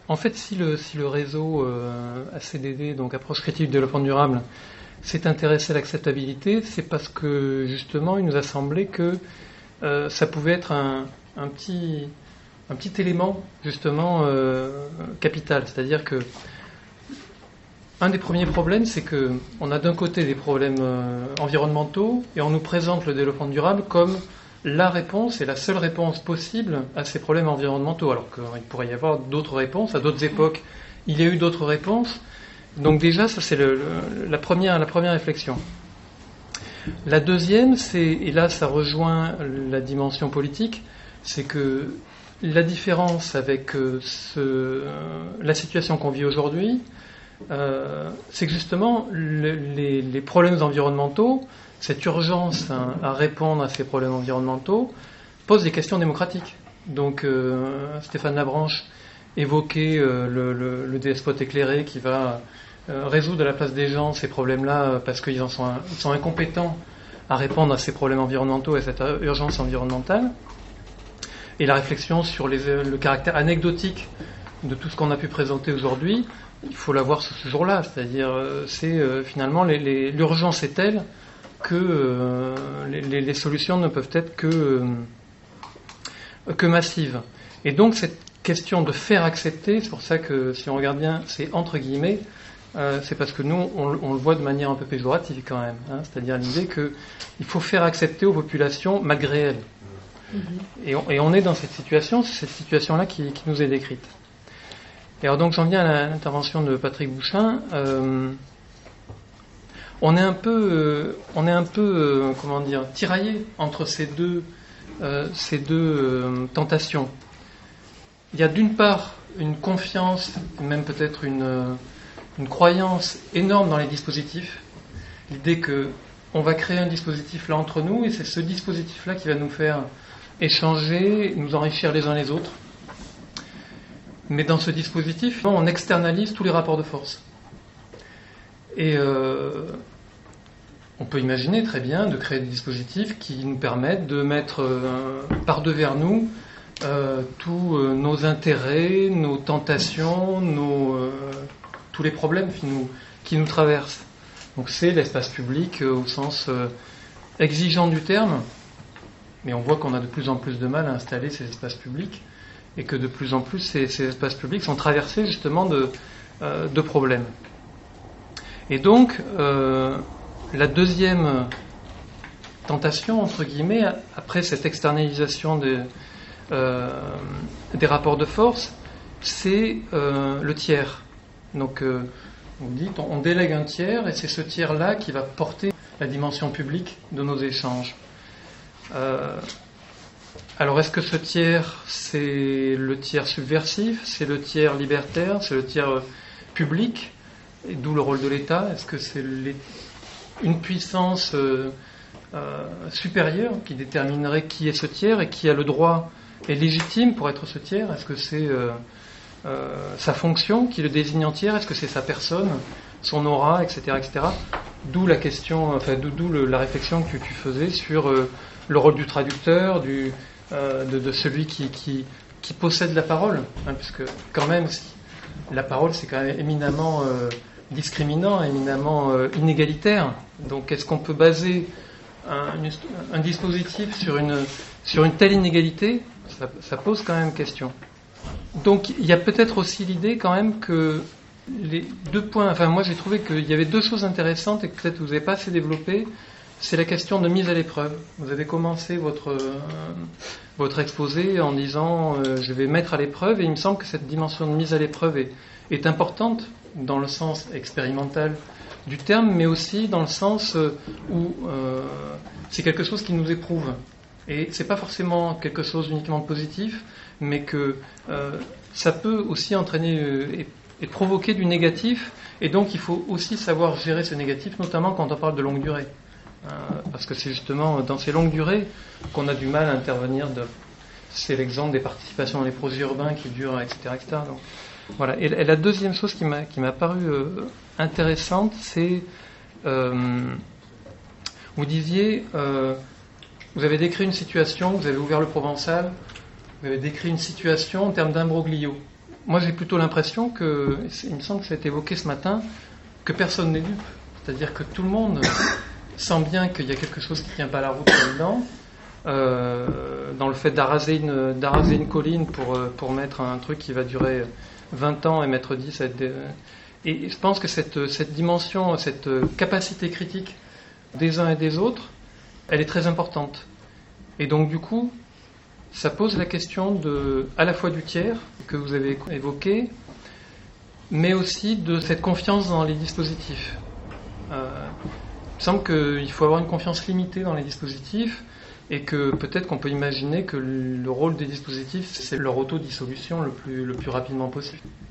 En fait, si le réseau ACDD, donc Approche critique du développement durable, s'est intéressé à l'acceptabilité, c'est parce que justement, il nous a semblé que ça pouvait être un petit élément justement capital. C'est-à-dire que un des premiers problèmes, c'est que on a d'un côté des problèmes environnementaux et on nous présente le développement durable comme la réponse et la seule réponse possible à ces problèmes environnementaux, alors qu'il pourrait y avoir d'autres réponses. À d'autres époques, il y a eu d'autres réponses. Donc déjà, ça c'est la première réflexion. La deuxième, et là ça rejoint la dimension politique, c'est que la différence avec la situation qu'on vit aujourd'hui, c'est que justement les problèmes environnementaux, cette urgence à répondre à ces problèmes environnementaux, pose des questions démocratiques. Donc Stéphane Labranche évoquait le despote éclairé qui va résoudre à la place des gens ces problèmes-là parce qu'ils sont incompétents à répondre à ces problèmes environnementaux et à cette urgence environnementale. Et la réflexion sur le caractère anecdotique de tout ce qu'on a pu présenter aujourd'hui, il faut la voir ce jour-là. C'est-à-dire, finalement, l'urgence est telle que les solutions ne peuvent être que massives. Et donc, cette question de faire accepter, c'est pour ça que, si on regarde bien, c'est entre guillemets, c'est parce que nous, on le voit de manière un peu péjorative quand même. C'est-à-dire l'idée qu'il faut faire accepter aux populations malgré elles. Et on est dans cette situation, c'est cette situation-là qui nous est décrite. Et alors donc j'en viens à l'intervention de Patrick Bouchain. On est un peu comment dire, tiraillé entre ces deux tentations. Il y a d'une part une confiance, même peut-être une croyance énorme dans les dispositifs. L'idée que on va créer un dispositif là entre nous et c'est ce dispositif-là qui va nous faire échanger, nous enrichir les uns les autres. Mais dans ce dispositif, on externalise tous les rapports de force. Et on peut imaginer très bien de créer des dispositifs qui nous permettent de mettre par-devers nous tous nos intérêts, nos tentations, tous les problèmes qui nous traversent. Donc c'est l'espace public au sens exigeant du terme, mais on voit qu'on a de plus en plus de mal à installer ces espaces publics et que de plus en plus ces espaces publics sont traversés justement de problèmes. Et donc la deuxième tentation, entre guillemets, après cette externalisation des rapports de force, c'est le tiers. Donc vous dites, on délègue un tiers et c'est ce tiers-là qui va porter la dimension publique de nos échanges. Alors est-ce que ce tiers, c'est le tiers subversif, c'est le tiers libertaire, c'est le tiers public, et d'où le rôle de l'État? Est-ce que c'est une puissance supérieure qui déterminerait qui est ce tiers et qui a le droit et légitime pour être ce tiers? Est-ce que c'est sa fonction qui le désigne en tiers? Est-ce que c'est sa personne, son aura, etc., etc. D'où la question, d'où la réflexion que tu faisais sur le rôle du traducteur, de celui qui possède la parole, puisque quand même la parole c'est quand même éminemment discriminant, éminemment inégalitaire. Donc est-ce qu'on peut baser un dispositif sur une telle inégalité? Ça pose quand même question. Donc il y a peut-être aussi l'idée quand même que les deux points, moi j'ai trouvé qu'il y avait deux choses intéressantes et que peut-être vous n'avez pas assez développé. C'est la question de mise à l'épreuve. Vous avez commencé votre exposé en disant je vais mettre à l'épreuve, et il me semble que cette dimension de mise à l'épreuve est importante dans le sens expérimental du terme, mais aussi dans le sens où c'est quelque chose qui nous éprouve. Et c'est pas forcément quelque chose uniquement de positif, mais que ça peut aussi entraîner et provoquer du négatif, et donc il faut aussi savoir gérer ce négatif, notamment quand on parle de longue durée. Parce que c'est justement dans ces longues durées qu'on a du mal à intervenir. C'est l'exemple des participations dans les projets urbains qui durent, etc., etc. Donc, voilà. Et la deuxième chose qui m'a paru intéressante, c'est vous disiez, vous avez décrit une situation, vous avez ouvert le Provençal, vous avez décrit une situation en termes d'imbroglio. moi j'ai plutôt l'impression que, il me semble que ça a été évoqué ce matin, que personne n'est dupe. C'est-à-dire que tout le monde sent bien qu'il y a quelque chose qui ne tient pas la route là-dedans, dans le fait d'araser une colline pour mettre un truc qui va durer 20 ans et mettre 10 à être... Et je pense que cette dimension, cette capacité critique des uns et des autres, elle est très importante. Et donc du coup, ça pose la question à la fois du tiers, que vous avez évoqué, mais aussi de cette confiance dans les dispositifs. Il me semble qu'il faut avoir une confiance limitée dans les dispositifs, et que peut-être qu'on peut imaginer que le rôle des dispositifs, c'est leur autodissolution le plus rapidement possible.